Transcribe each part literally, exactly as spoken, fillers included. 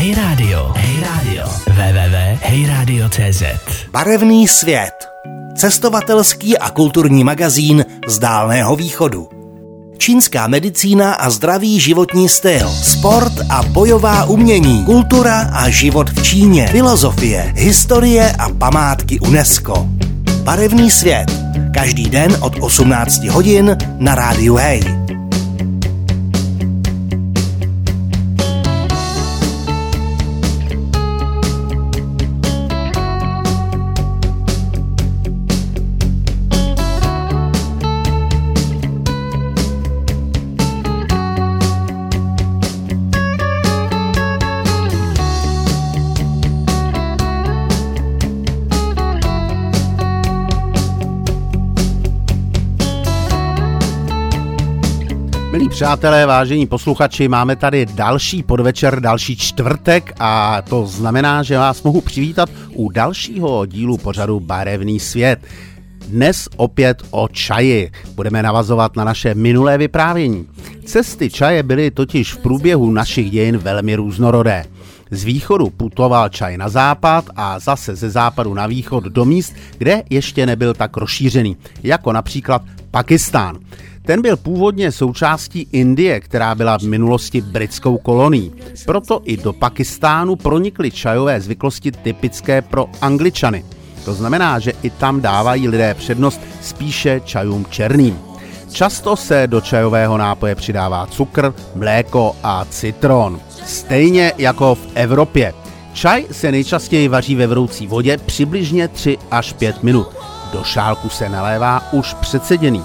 Hej Radio, Hej Radio, w w w tečka hej radio tečka cé zet. Barevný svět. Cestovatelský a kulturní magazín z Dálného východu. Čínská medicína a zdravý životní styl, sport a bojová umění, kultura a život v Číně, filozofie, historie a památky UNESCO. Barevný svět. Každý den od osmnácti hodin na rádiu Hej. Milí přátelé, vážení posluchači, máme tady další podvečer, další čtvrtek a to znamená, že vás mohu přivítat u dalšího dílu pořadu Barevný svět. Dnes opět o čaji. Budeme navazovat na naše minulé vyprávění. Cesty čaje byly totiž v průběhu našich dějin velmi různorodé. Z východu putoval čaj na západ a zase ze západu na východ do míst, kde ještě nebyl tak rozšířený, jako například Pakistán. Ten byl původně součástí Indie, která byla v minulosti britskou kolonií. Proto i do Pakistánu pronikly čajové zvyklosti typické pro Angličany. To znamená, že i tam dávají lidé přednost spíše čajům černým. Často se do čajového nápoje přidává cukr, mléko a citron. Stejně jako v Evropě. Čaj se nejčastěji vaří ve vroucí vodě přibližně tři až pět minut. Do šálku se nalévá už předseděný.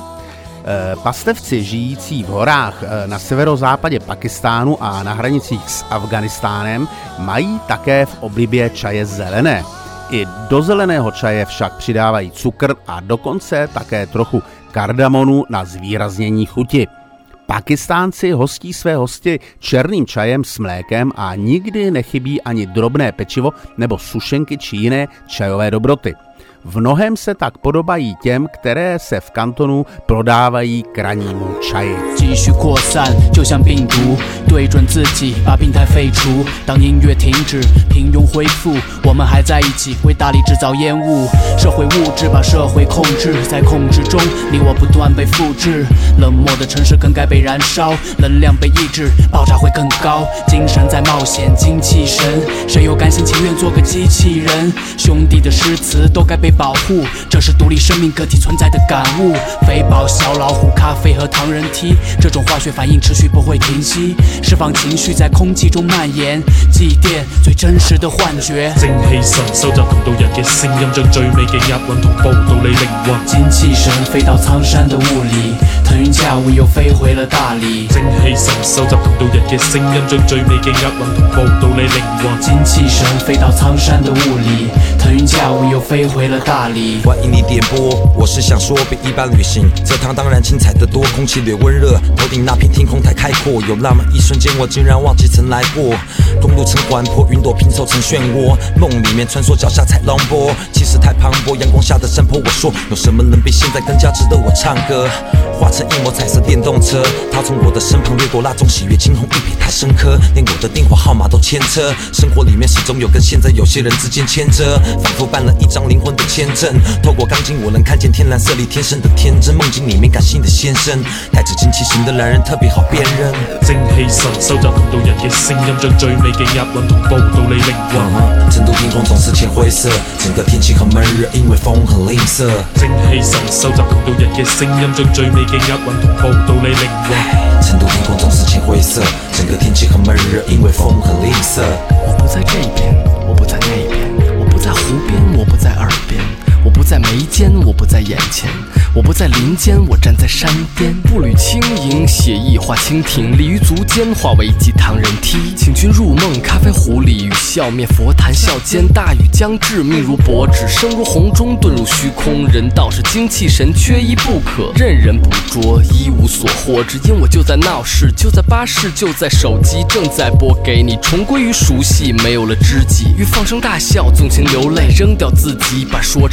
Pastevci žijící v horách na severozápadě Pakistánu a na hranicích s Afghánistánem mají také v oblibě čaje zelené. I do zeleného čaje však přidávají cukr a dokonce také trochu kardamonu na zvýraznění chuti. Pakistánci hostí své hosty černým čajem s mlékem a nikdy nechybí ani drobné pečivo nebo sušenky či jiné čajové dobroty. V mnohém se tak podobají těm, které se v kantonu prodávají k rannímu čaji. 继续扩散，就像病毒，对准自己，把病态废除。当音乐停止，平庸恢复，我们还在一起，为大力制造烟雾。社会物质把社会控制，在控制中，你我不断被复制。冷漠的城市更该被燃烧，能量被抑制，爆炸会更高。精神在冒险，精气神，谁又甘心情愿做个机器人？兄弟的诗词都该被保护，这是独立生命个体存在的感悟。肥宝、小老虎、咖啡和唐人梯，这种化学反應持續不會停息，釋放情緒在空氣中蔓延，祭奠最真實的幻覺。 精氣神收集同道人嘅聲音，將最美嘅押韻同步到你靈魂。 精氣神飛到蒼山的霧裡，騰雲駕霧又飛回了大理。 精氣神收集同道人嘅聲音，將最美嘅押韻同步到你靈魂。 精氣神飛到蒼山的霧裡，騰雲駕霧又飛回了大理。 歡迎你點播，我是想說比一般旅行，這趟當然精彩得多，空氣略溫熱，頭頂那片天空太開闊，有那麼一瞬間我竟然忘記曾來過。公路成緩坡，雲朵拼湊成漩渦，夢裡面穿梭，腳下踩浪波，氣勢太磅礴，陽光下的山坡，我說有什麼能比現在更加值得我唱歌？化成一抹彩色電動車，它從我的身旁掠過，那種喜悅驚鴻一瞥太深刻，連我的電話號碼都牽車。生活裡面始終有跟現在有些人之間牽着，仿佛辦了一張靈魂的簽證。透過鋼筋我能看見天藍色裡天生的天真，夢境裡面感性的先生，帶着精氣神的男人特別好辨認。 精氣神收集同道人嘅聲音，將最美嘅押韻同步到你靈魂。 成都天空總是淺灰色，整個天氣很悶熱，因為風很吝嗇。 精氣神收集同道人嘅聲音，將最美嘅押韻同步到你靈魂。 成都天空總是淺灰色，整個天氣很悶熱，因為風很吝嗇。 我不在這邊，我不在那邊，我不在湖邊，我不在耳邊，我不在眉間，我不在眼前，我不在林間，我站在山巔。步履輕盈，寫意畫蜻蜓，立於足間，化為一級唐人梯。請君入夢，咖啡壺裡與笑面佛壇笑間，大雨將至，命如薄紙，聲如洪鐘，遁入虛空。人道是精氣神，缺一不可，任人捕捉，一無所獲。只因我就在鬧市，就在巴士，就在手機，正在播給你，重歸於熟悉，沒有了知己，欲放聲大笑，縱情流淚，扔掉自己，把說唱換掉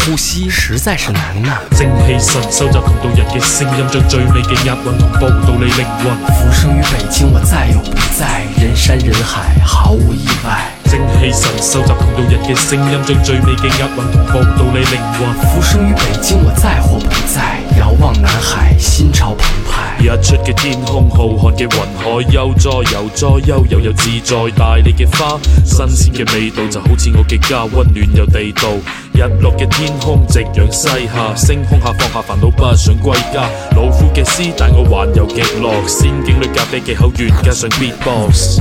呼吸實在是難啊。 精氣神收集同道人嘅聲音，將最美嘅押韻同報到你靈魂。 浮生於北京，我再又不在，人山人海，毫無意外。 精氣神收集同道人嘅聲音，將最美嘅押韻同報到你靈魂。 浮生於北京，我在或不在，遙望南海，心潮澎湃。 日出嘅天空，浩瀚嘅雲海，悠哉悠哉，悠悠又自在。大理嘅花，新鮮嘅味道，就好似我嘅家，溫暖又地道。日落嘅天空，夕陽西下，星空下放下煩惱，不想歸家。老虎嘅詩，帶我環遊極樂，仙境裏咖啡技巧員加上 beatbox。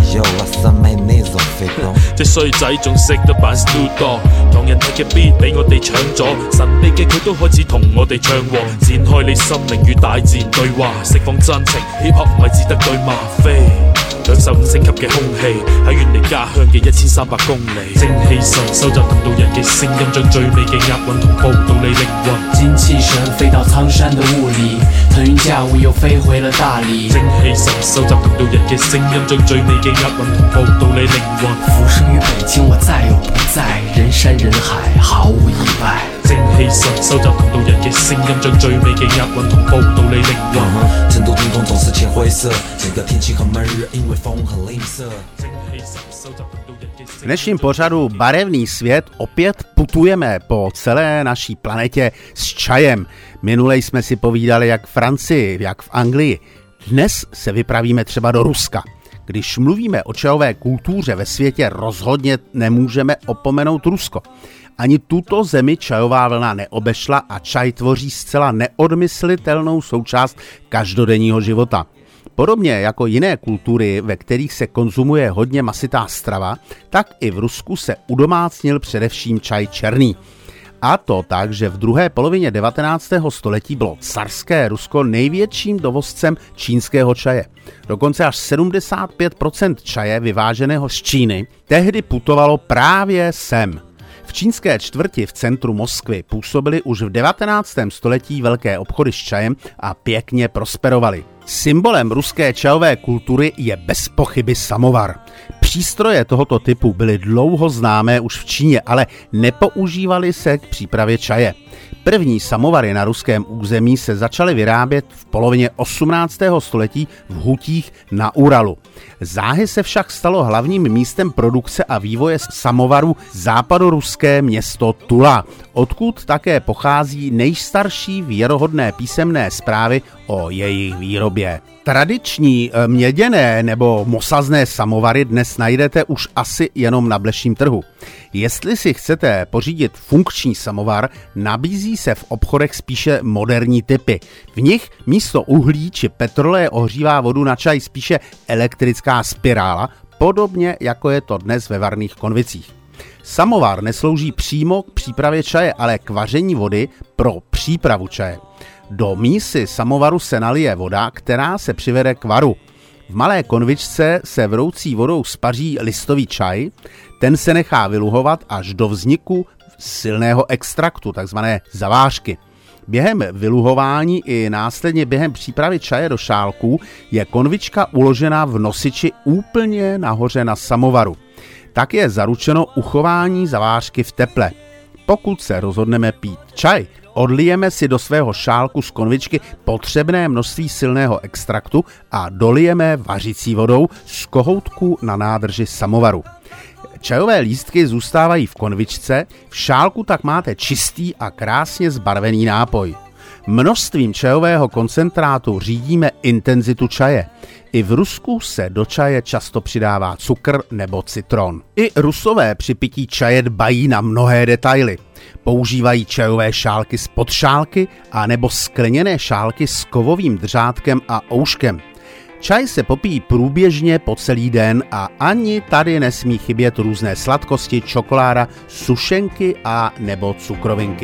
隻衰仔仲識得扮 studio， 唐人睇嘅 beat 俾我哋搶咗，神秘嘅佢都開始同我哋唱和，展開你心靈與大自然對話，釋放真情。hip hop 唔係只得對嗎啡，享受五星級嘅空氣，喺遠離家鄉嘅一千三百公里。精氣神收集同道人嘅聲音，將最美嘅押韻同報到你靈魂。 精氣神飛到蒼山的霧裡，騰雲駕霧又飛回了大理。 精氣神收集同道人嘅聲音，將最美嘅押韻同報到你靈魂。 浮生於北京，我再又不在，人山人海，毫無意外。 精氣神收集同道人嘅聲音，將最美嘅押韻同報到你靈魂。 成都天空總是淺灰色，這個天氣很悶熱，因為風很吝嗇。 精氣神收集同道人嘅聲音。 V dnešním pořadu Barevný svět opět putujeme po celé naší planetě s čajem. Minule jsme si povídali jak v Francii, jak v Anglii. Dnes se vypravíme třeba do Ruska. Když mluvíme o čajové kultuře ve světě, rozhodně nemůžeme opomenout Rusko. Ani tuto zemi čajová vlna neobešla a čaj tvoří zcela neodmyslitelnou součást každodenního života. Podobně jako jiné kultury, ve kterých se konzumuje hodně masitá strava, tak i v Rusku se udomácnil především čaj černý. A to tak, že v druhé polovině devatenáctého století bylo carské Rusko největším dovozcem čínského čaje. Dokonce až sedmdesát pět procent čaje vyváženého z Číny tehdy putovalo právě sem. V čínské čtvrti v centru Moskvy působily už v devatenáctém století velké obchody s čajem a pěkně prosperovaly. Symbolem ruské čajové kultury je bez pochyby samovar. Přístroje tohoto typu byly dlouho známé už v Číně, ale nepoužívaly se k přípravě čaje. První samovary na ruském území se začaly vyrábět v polovině osmnáctého století v hutích na Uralu. Záhy se však stalo hlavním místem produkce a vývoje samovaru západoruské město Tula, odkud také pochází nejstarší věrohodné písemné zprávy o jejich výrobě. Tradiční měděné nebo mosazné samovary dnes najdete už asi jenom na bleším trhu. Jestli si chcete pořídit funkční samovar, nabízí se v obchodech spíše moderní typy. V nich místo uhlí či petroleje ohřívá vodu na čaj spíše elektrická spirála, podobně jako je to dnes ve varných konvicích. Samovar neslouží přímo k přípravě čaje, ale k vaření vody pro přípravu čaje. Do mísy samovaru se nalije voda, která se přivede k varu. V malé konvičce se vroucí vodou spaří listový čaj, ten se nechá vyluhovat až do vzniku silného extraktu, takzvané zavážky. Během vyluhování i následně během přípravy čaje do šálků je konvička uložena v nosiči úplně nahoře na samovaru. Tak je zaručeno uchování zavážky v teple. Pokud se rozhodneme pít čaj, odlijeme si do svého šálku z konvičky potřebné množství silného extraktu a dolijeme vařící vodou z kohoutku na nádrži samovaru. Čajové lístky zůstávají v konvičce, v šálku tak máte čistý a krásně zbarvený nápoj. Množstvím čajového koncentrátu řídíme intenzitu čaje. I v Rusku se do čaje často přidává cukr nebo citron. I Rusové při pití čaje dbají na mnohé detaily. Používají čajové šálky z podšálky a nebo skleněné šálky s kovovým držátkem a ouškem. Čaj se popíjí průběžně po celý den a ani tady nesmí chybět různé sladkosti, čokoláda, sušenky a nebo cukrovinky.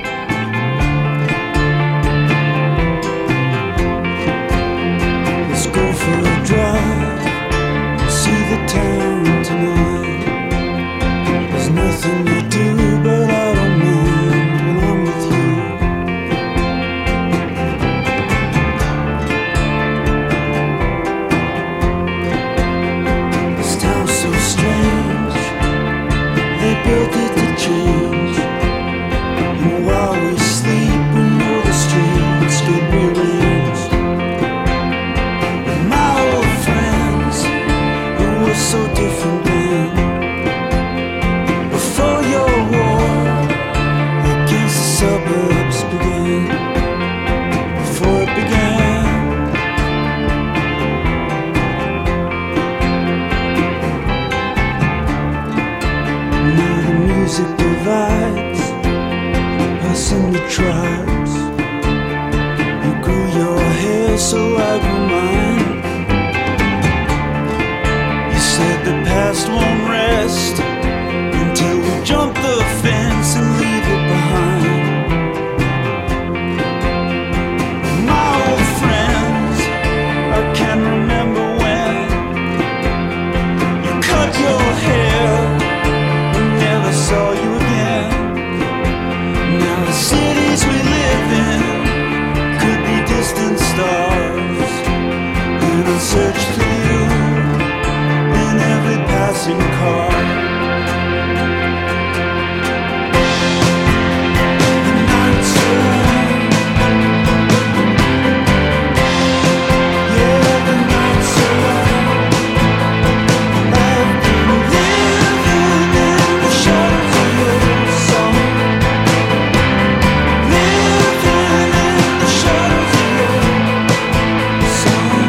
Let's go for a drive, see the town tonight. There's nothing to do but I don't mind when I'm with you. This town's so strange, they built it to change. And different then. Before your war against the suburbs began, before it began. Now the music divides us in the tribes. You grew your hair, so I grew mine. You said the past won't rest until we jump the fence and leave it behind. My old friends, I can remember when you cut your hair and never saw you again. Now the cities we live in could be distant stars, and I search for you in every passing car. The nights are long. Yeah, the nights are long. I've been living in the shadows of your song. Living in the shadows of your song.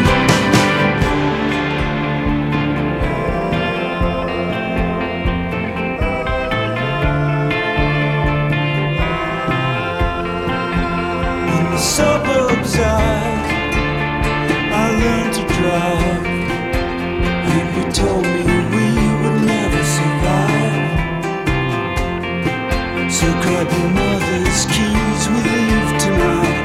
In the suburbs I, I learned to drive, and you told me we would never survive. So grab your mother's keys, we leave tonight.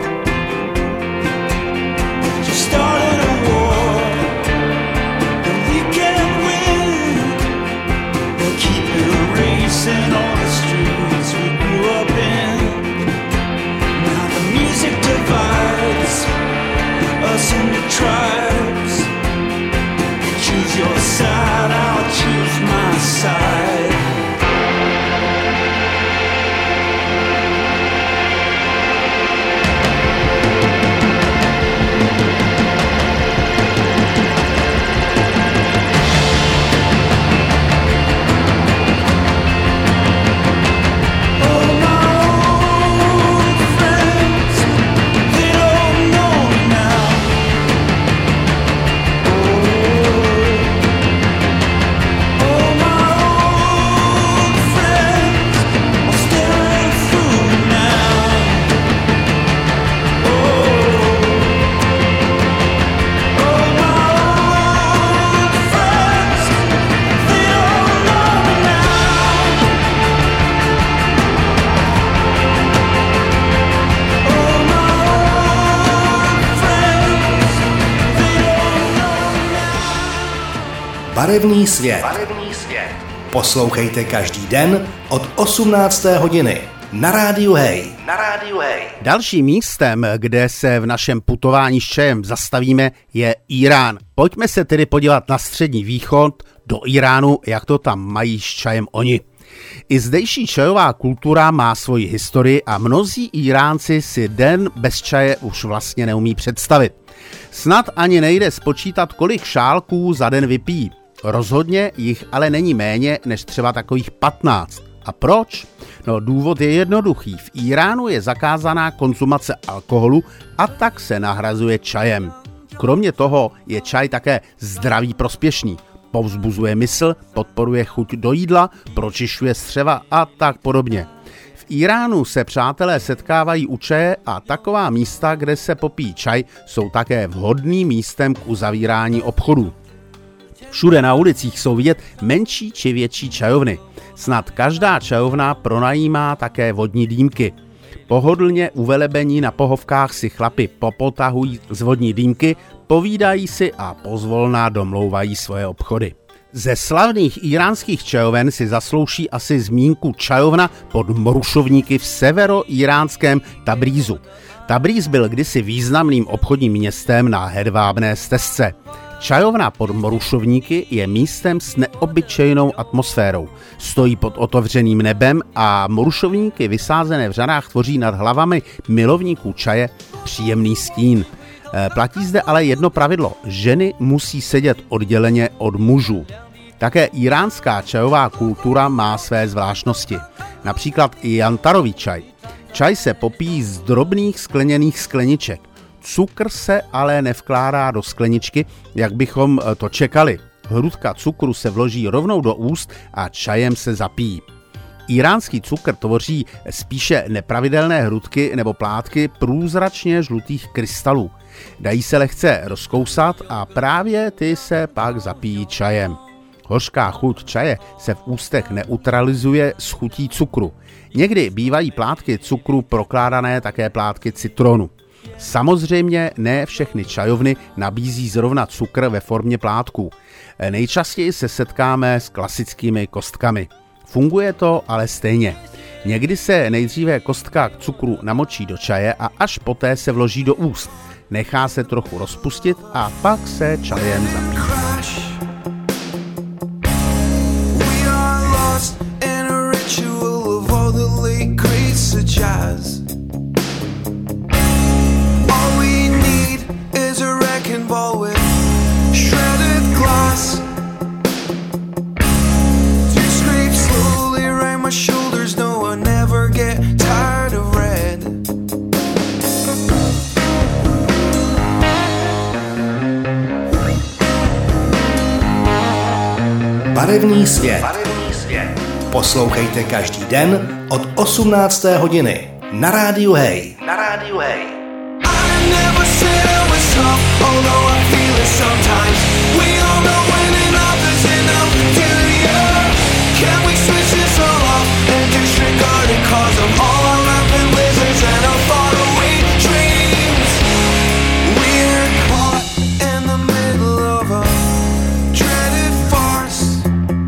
You started a war that we can't win. We'll keep it racing on the streets we grew up in. Now the music divides us into tribes. You choose your side, I'll choose my side. Oh, my old friends, they don't know me now. Oh, my old friends are staring through me now. Oh, oh, my old friends, they don't know me now. Oh, my old friends, they don't know me now. Barevný svět. Barevný svět. Poslouchejte každý den od osmnácté hodiny na rádiu Hej. Na rádiu Hej. Dalším místem, kde se v našem putování s čajem zastavíme, je Irán. Pojďme se tedy podívat na Střední východ, do Iránu, jak to tam mají s čajem oni. I zdejší čajová kultura má svoji historii a mnozí Iránci si den bez čaje už vlastně neumí představit. Snad ani nejde spočítat, kolik šálků za den vypijí. Rozhodně jich ale není méně než třeba takových patnáct. A proč? No, důvod je jednoduchý. V Iránu je zakázaná konzumace alkoholu a tak se nahrazuje čajem. Kromě toho je čaj také zdraví prospěšný. Povzbuzuje mysl, podporuje chuť do jídla, pročišťuje střeva a tak podobně. V Iránu se přátelé setkávají u čaje a taková místa, kde se popíjí čaj, jsou také vhodným místem k uzavírání obchodů. Všude na ulicích jsou vidět menší či větší čajovny. Snad každá čajovna pronajímá také vodní dýmky. Pohodlně uvelebení na pohovkách si chlapi popotahují z vodní dýmky, povídají si a pozvolna domlouvají svoje obchody. Ze slavných iránských čajoven si zaslouží asi zmínku čajovna pod Morušovníky v severoíránském Tabrízu. Tabríz byl kdysi významným obchodním městem na hedvábné stezce. Čajovna pod Morušovníky je místem s neobyčejnou atmosférou. Stojí pod otevřeným nebem a morušovníky vysázené v řadách tvoří nad hlavami milovníků čaje příjemný stín. Platí zde ale jedno pravidlo. Ženy musí sedět odděleně od mužů. Také iránská čajová kultura má své zvláštnosti. Například i jantarový čaj. Čaj se popíjí z drobných skleněných skleniček. Cukr se ale nevkládá do skleničky, jak bychom to čekali. Hrudka cukru se vloží rovnou do úst a čajem se zapíjí. Iránský cukr tvoří spíše nepravidelné hrudky nebo plátky průzračně žlutých krystalů. Dají se lehce rozkousat a právě ty se pak zapíjí čajem. Hořká chuť čaje se v ústech neutralizuje s chutí cukru. Někdy bývají plátky cukru prokládané také plátky citronu. Samozřejmě ne všechny čajovny nabízí zrovna cukr ve formě plátků. Nejčastěji se setkáme s klasickými kostkami. Funguje to ale stejně. Někdy se nejdříve kostka cukru namočí do čaje a až poté se vloží do úst. Nechá se trochu rozpustit a pak se čajem zapíjí. All we need is a wrecking ball with shredded glass to scrape slowly right my shoulders. No, I never get tired of red. Barevný svět. Poslouchejte každý den od osmnácté hodiny na rádiu Hej. Na rádiu Hej. I never said it was tough, although I feel it sometimes. We all know when enough is enough. Do you? Can we switch this all off and disregard it cause of all our rampant lizards and our faraway dreams? We're caught in the middle of a dreaded farce,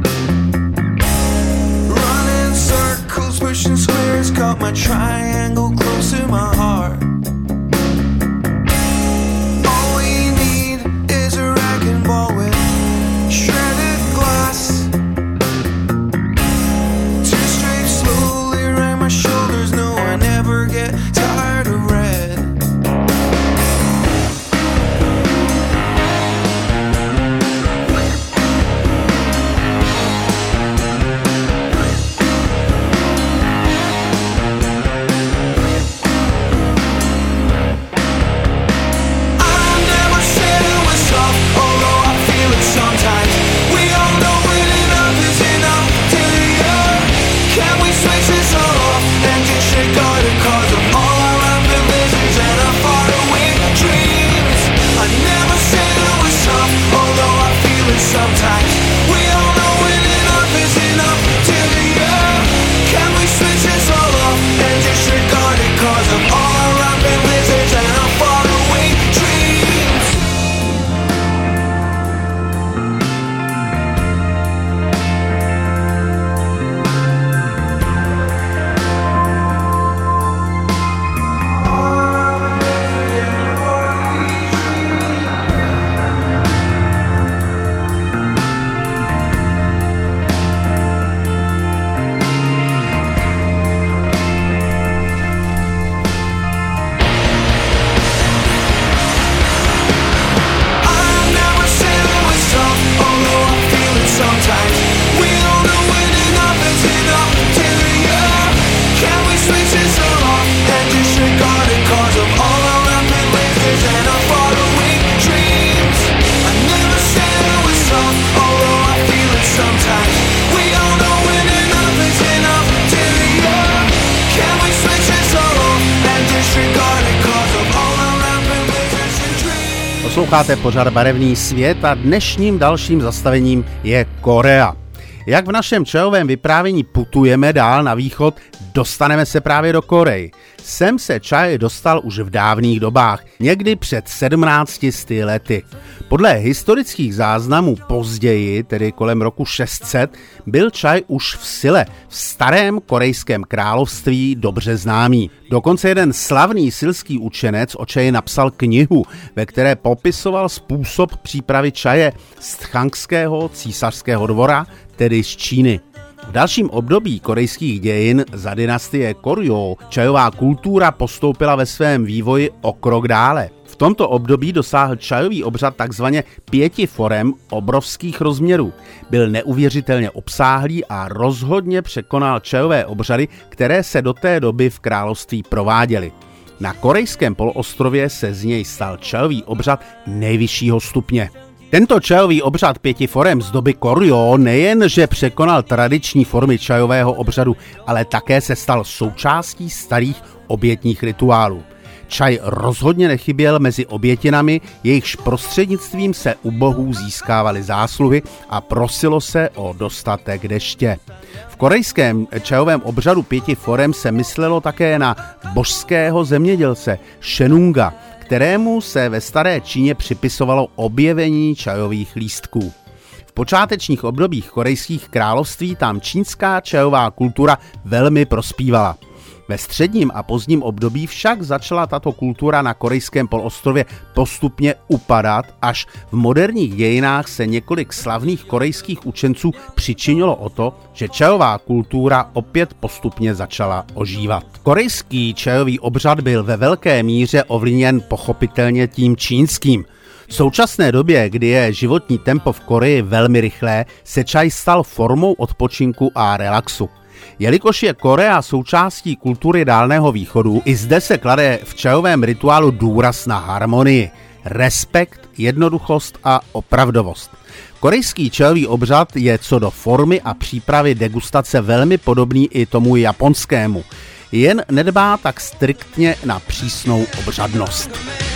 running circles, pushing squares, got my triangle close to my heart. Ball with shredded glass to strafe slowly right my shoulders. No, I never get tired of red. Sometimes we all know when enough is enough. Do you? Can we switch this all off and disregard it cause of all our rampant lizards and our faraway dreams? Posloucháte pořad Barevný svět a dnešním dalším zastavením je Korea. Jak v našem čajovém vyprávění putujeme dál na východ, dostaneme se právě do Koreji. Sem se čaj dostal už v dávných dobách, někdy před sedmnácti sty lety. Podle historických záznamů později, tedy kolem roku šest set, byl čaj už v sile, v starém korejském království dobře známý. Dokonce jeden slavný silský učenec o čaji napsal knihu, ve které popisoval způsob přípravy čaje z tchangského císařského dvora, tedy z Číny. V dalším období korejských dějin za dynastie Koryo čajová kultura postoupila ve svém vývoji o krok dále. V tomto období dosáhl čajový obřad takzvaně pěti forem obrovských rozměrů. Byl neuvěřitelně obsáhlý a rozhodně překonal čajové obřady, které se do té doby v království prováděly. Na korejském poloostrově se z něj stal čajový obřad nejvyššího stupně. Tento čajový obřad pěti forem z doby Koryo nejen, že překonal tradiční formy čajového obřadu, ale také se stal součástí starých obětních rituálů. Čaj rozhodně nechyběl mezi obětinami, jejichž prostřednictvím se u bohů získávaly zásluhy a prosilo se o dostatek deště. V korejském čajovém obřadu pěti forem se myslelo také na božského zemědělce Shenunga, kterému se ve staré Číně připisovalo objevení čajových lístků. V počátečních obdobích korejských království tam čínská čajová kultura velmi prospívala. Ve středním a pozdním období však začala tato kultura na korejském poloostrově postupně upadat, až v moderních dějinách se několik slavných korejských učenců přičinilo o to, že čajová kultura opět postupně začala ožívat. Korejský čajový obřad byl ve velké míře ovlivněn pochopitelně tím čínským. V současné době, kdy je životní tempo v Koreji velmi rychlé, se čaj stal formou odpočinku a relaxu. Jelikož je Korea součástí kultury Dálného východu, i zde se klade v čajovém rituálu důraz na harmonii, respekt, jednoduchost a opravdovost. Korejský čajový obřad je co do formy a přípravy degustace velmi podobný i tomu japonskému, jen nedbá tak striktně na přísnou obřadnost.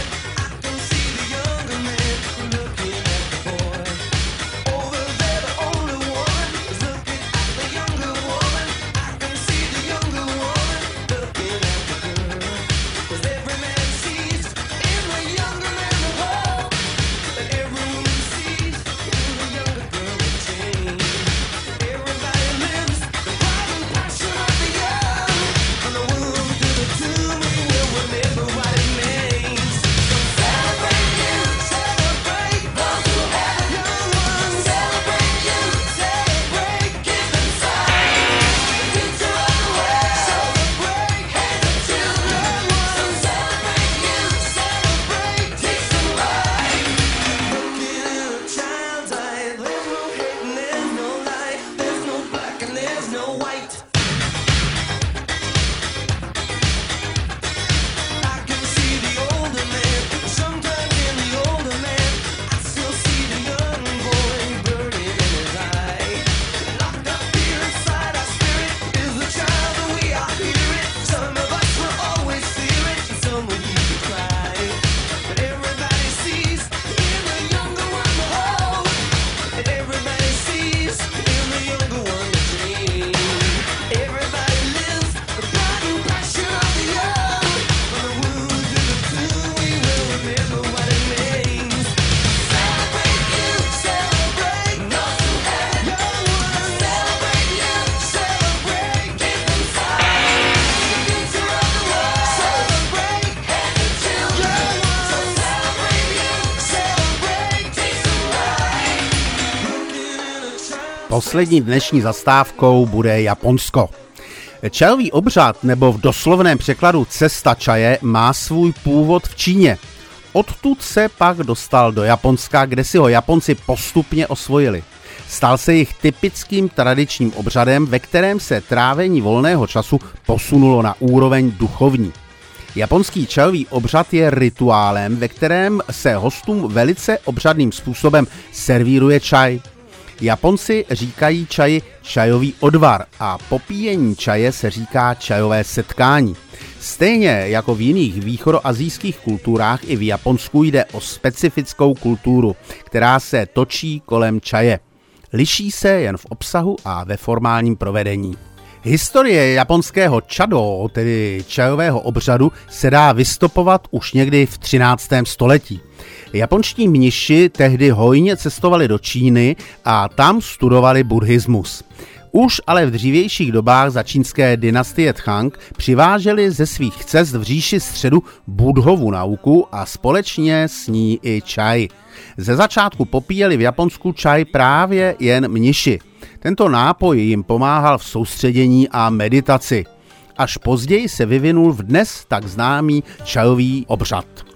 Poslední dnešní zastávkou bude Japonsko. Čajový obřad, nebo v doslovném překladu cesta čaje, má svůj původ v Číně. Odtud se pak dostal do Japonska, kde si ho Japonci postupně osvojili. Stal se jich typickým tradičním obřadem, ve kterém se trávení volného času posunulo na úroveň duchovní. Japonský čajový obřad je rituálem, ve kterém se hostům velice obřadným způsobem servíruje čaj. Japonci říkají čaji čajový odvar a popíjení čaje se říká čajové setkání. Stejně jako v jiných východoasijských kulturách, i v Japonsku jde o specifickou kulturu, která se točí kolem čaje. Liší se jen v obsahu a ve formálním provedení. Historie japonského čado, tedy čajového obřadu, se dá vystopovat už někdy v třináctém století. Japonští mniši tehdy hojně cestovali do Číny a tam studovali buddhismus. Už ale v dřívějších dobách za čínské dynastie Tchang přiváželi ze svých cest v říši středu Buddhovu nauku a společně s ní i čaj. Ze začátku popíjeli v Japonsku čaj právě jen mniši. Tento nápoj jim pomáhal v soustředění a meditaci. Až později se vyvinul v dnes tak známý čajový obřad.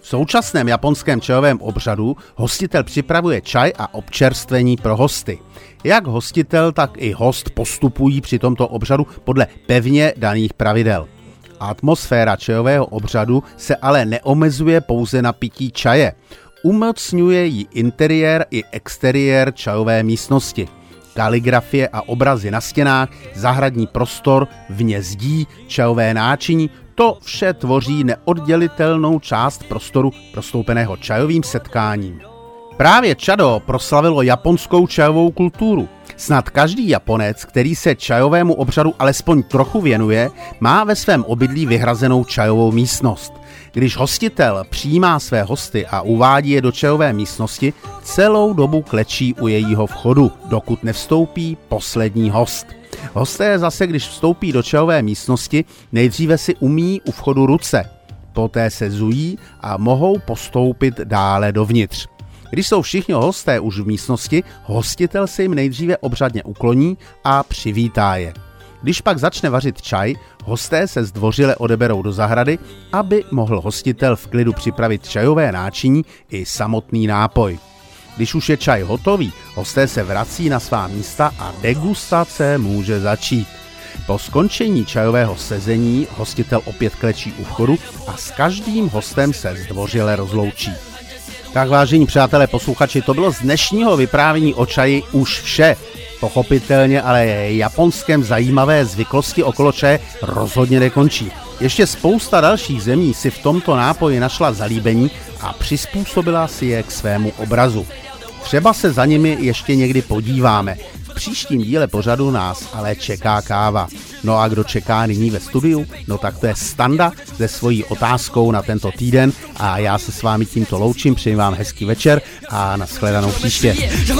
V současném japonském čajovém obřadu hostitel připravuje čaj a občerstvení pro hosty. Jak hostitel, tak i host postupují při tomto obřadu podle pevně daných pravidel. Atmosféra čajového obřadu se ale neomezuje pouze na pití čaje. Umocňuje ji interiér i exteriér čajové místnosti. Kaligrafie a obrazy na stěnách, zahradní prostor, vně zdí, čajové náčiní, to vše tvoří neoddělitelnou část prostoru prostoupeného čajovým setkáním. Právě čado proslavilo japonskou čajovou kulturu. Snad každý Japonec, který se čajovému obřadu alespoň trochu věnuje, má ve svém obydlí vyhrazenou čajovou místnost. Když hostitel přijímá své hosty a uvádí je do čajové místnosti, celou dobu klečí u jejího vchodu, dokud nevstoupí poslední host. Hosté zase, když vstoupí do čajové místnosti, nejdříve si umýjí u vchodu ruce, poté se zují a mohou postoupit dále dovnitř. Když jsou všichni hosté už v místnosti, hostitel se jim nejdříve obřadně ukloní a přivítá je. Když pak začne vařit čaj, hosté se zdvořile odeberou do zahrady, aby mohl hostitel v klidu připravit čajové náčiní i samotný nápoj. Když už je čaj hotový, hosté se vrací na svá místa a degustace může začít. Po skončení čajového sezení hostitel opět klečí u vchodu a s každým hostem se zdvořile rozloučí. Tak vážení přátelé posluchači, to bylo z dnešního vyprávění o čaji už vše. Pochopitelně, ale japonském zajímavé zvyklosti okolo čaje rozhodně nekončí. Ještě spousta dalších zemí si v tomto nápoji našla zalíbení a přizpůsobila si je k svému obrazu. Třeba se za nimi ještě někdy podíváme. V příštím díle pořadu nás ale čeká káva. No a kdo čeká nyní ve studiu? No tak to je Standa se svojí otázkou na tento týden a já se s vámi tímto loučím, přeji vám hezký večer a nashledanou příště.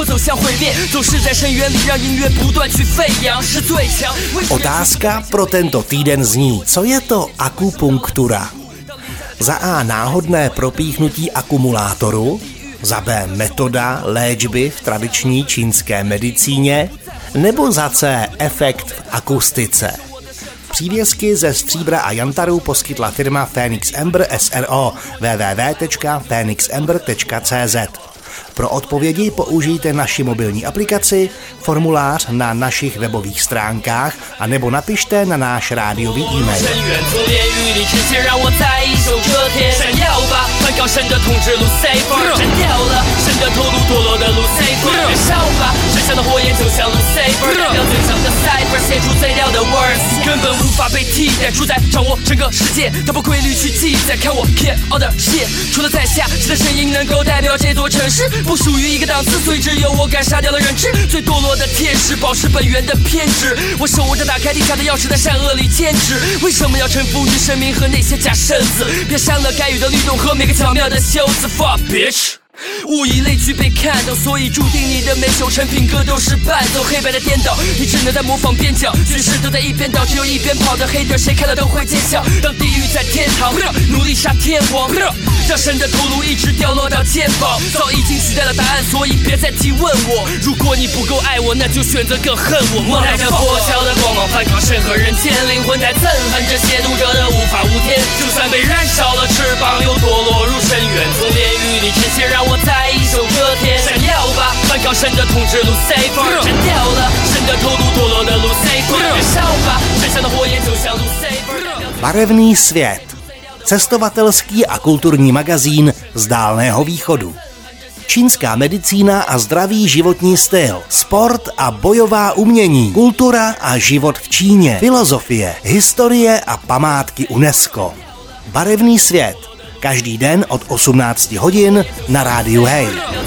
Otázka pro tento týden zní, co je to akupunktura? Za A náhodné propíchnutí akumulátoru, za B metoda léčby v tradiční čínské medicíně, nebo za C efekt v akustice. Přívěsky ze stříbra a jantaru poskytla firma Phoenix Amber S R O w w w tečka phoenix amber tečka c z. Pro odpovědi použijte naši mobilní aplikaci, formulář na našich webových stránkách a nebo napište na náš rádiový e-mail. Bitch 物以类聚被看到，所以注定你的每首成品歌都是伴奏黑白的颠倒，你只能在模仿边角，局势都在一边倒，只有一边跑的黑点，谁看了都会见笑。当地狱在天堂，努力杀天王，让神的头颅一直掉落到肩膀，早已经取代了答案，所以别再提问我。如果你不够爱我，那就选择更恨我。我带着破晓的光芒反抗审核人间，灵魂在憎恨着亵渎者的无法无天，就算被燃烧了翅膀，又堕落入深渊，从炼狱里沉陷，让我再一手遮天。闪耀吧，反抗神的统治Lucifer，斩掉了神的头颅堕落的Lucifer，燃烧吧，身上的火焰就像Lucifer。 Barevný svět. Cestovatelský a kulturní magazín z Dálného východu. Čínská medicína a zdravý životní styl, sport a bojová umění, kultura a život v Číně, filozofie, historie a památky UNESCO. Barevný svět. Každý den od osmnácti hodin na rádiu Hej.